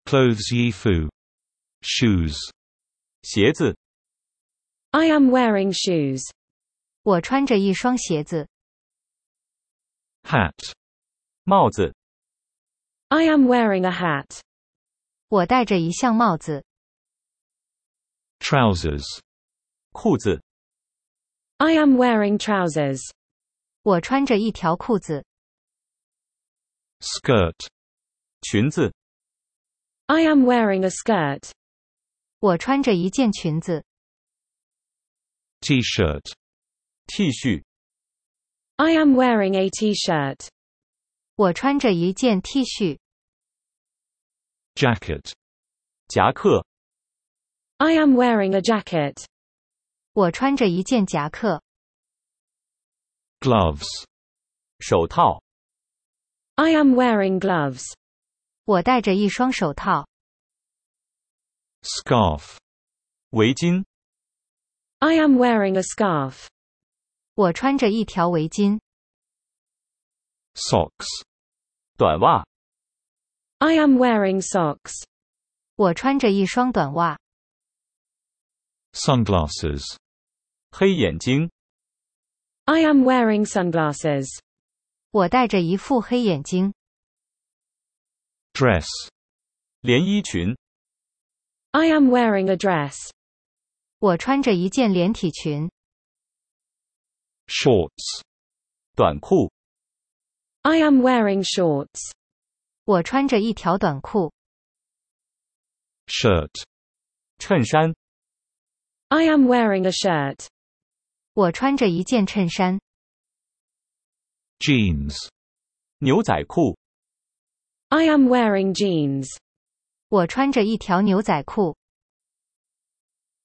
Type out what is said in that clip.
Clothes ye fu. Shoes. 鞋子。 I am wearing shoes. 我穿着一双鞋子。 Hat. 帽子。 I am wearing a hat. 我戴着一项帽子。 Trousers. 裤子。 I am wearing trousers. 我穿着一条裤子。 Skirt. 裙子。 I am wearing a skirt. 我穿着一件裙子。 T-shirt. T 恤。 I am wearing a t-shirt. 我穿着一件 T 恤。 Jacket. 夹克。 I am wearing a jacket. 我穿着一件夹克。 Gloves. 手套。 I am wearing gloves. 我戴着一双手套。 Scarf. 围巾。 I am wearing a scarf. 我穿着一条围巾。 Socks. 短袜。 I am wearing socks. 我穿着一双短袜。 Sunglasses. 黑眼睛。 I am wearing sunglasses. 我戴着一副黑眼镜。 Dress. 连衣裙。 I am wearing a dress. 我穿着一件连体裙。 Shorts. 短裤。 I am wearing shorts. 我穿着一条短裤。 Shirt. 衬衫。 I am wearing a shirt. 我穿着一件衬衫。 Jeans. 牛仔裤。 I am wearing jeans. 我穿着一条牛仔裤。